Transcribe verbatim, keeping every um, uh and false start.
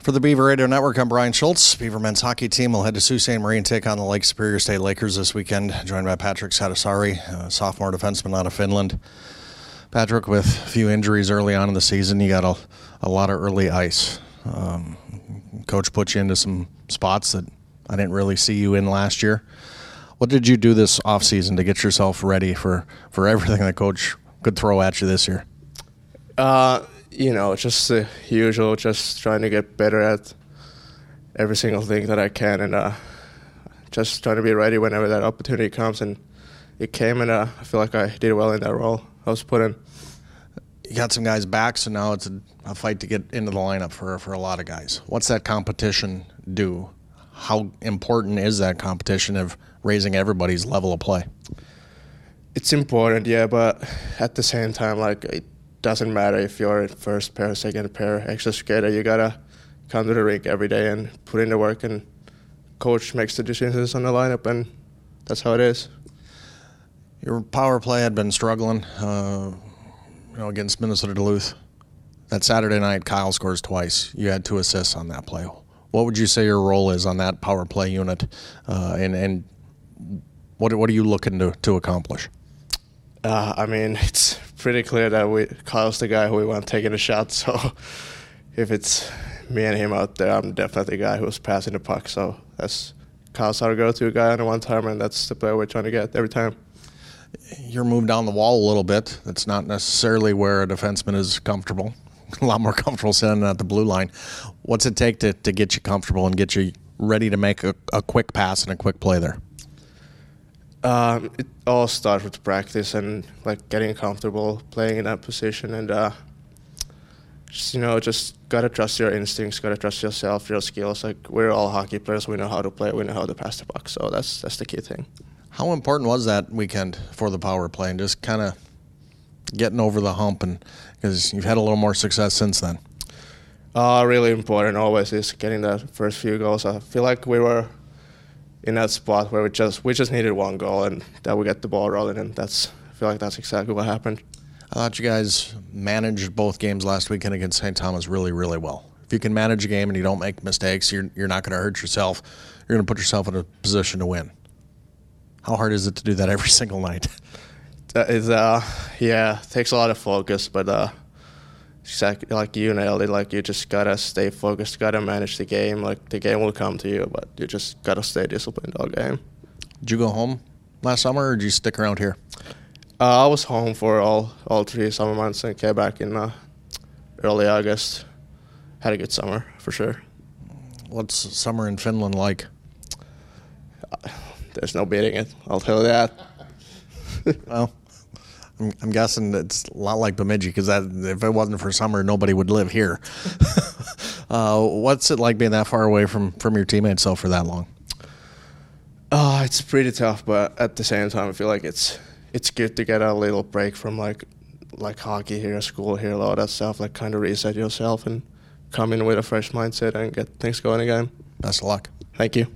For the Beaver Radio Network, I'm Brian Schultz. Beaver men's hockey team will head to Sault Ste. Marie and take on the Lake Superior State Lakers this weekend, joined by Patrick Satisari, a sophomore defenseman out of Finland. Patrick, with a few injuries early on in the season, you got a, a lot of early ice. Um, Coach put you into some spots that I didn't really see you in last year. What did you do this offseason to get yourself ready for, for everything that Coach could throw at you this year? Uh, you know, just the usual, just trying to get better at every single thing that I can, and uh, just trying to be ready whenever that opportunity comes. And it came, and uh, I feel like I did well in that role I was put in. You got some guys back, so now it's a, a fight to get into the lineup for, for a lot of guys. What's that competition do? How important is that competition of raising everybody's level of play? It's important, yeah, but at the same time, like, it doesn't matter if you're in first pair, second pair, extra skater. You gotta come to the rink every day and put in the work, and coach makes the decisions on the lineup, and that's how it is. Your power play had been struggling, uh, you know, against Minnesota Duluth. That Saturday night, Kyle scores twice. You had two assists on that play. What would you say your role is on that power play unit, uh, and and what what are you looking to to accomplish? Uh, I mean, it's pretty clear that we Kyle's the guy who we want taking the shot. So if it's me and him out there, I'm definitely the guy who's passing the puck. So that's Kyle's our go-to guy on the one timer, and that's the player we're trying to get every time. You're moved down the wall a little bit. That's not necessarily where a defenseman is comfortable. A lot more comfortable sitting at the blue line. What's it take to, to get you comfortable and get you ready to make a, a quick pass and a quick play there? Um, it all starts with practice and like getting comfortable playing in that position, and uh, just, you know, just gotta trust your instincts, gotta trust yourself, your skills. Like, we're all hockey players, we know how to play, we know how to pass the puck. So that's that's the key thing. How important was that weekend for the power play and just kind of getting over the hump, and because you've had a little more success since then? Uh, really important always is getting the first few goals. I feel like we were in that spot where we just we just needed one goal, and that we get the ball rolling, and that's I feel like that's exactly what happened. I thought you guys managed both games last weekend against Saint Thomas really, really well. If you can manage a game and you don't make mistakes, you're you're not going to hurt yourself. You're going to put yourself in a position to win. How hard is it to do that every single night? It's, uh, yeah, it takes a lot of focus, but uh, exactly like you nailed it. Like, you just gotta stay focused, gotta manage the game. Like, the game will come to you, but you just gotta stay disciplined all game. Did you go home last summer, or did you stick around here? Uh, I was home for all all three summer months and came back in uh, early August. Had a good summer for sure. What's summer in Finland like? Uh, there's no beating it. I'll tell you that. Well, I'm, I'm guessing it's a lot like Bemidji, because if it wasn't for summer, nobody would live here. uh, what's it like being that far away from, from your teammates though for that long? Oh, it's pretty tough, but at the same time, I feel like it's it's good to get a little break from like like hockey here, school here, all that stuff. Like, kind of reset yourself and come in with a fresh mindset and get things going again. Best of luck. Thank you.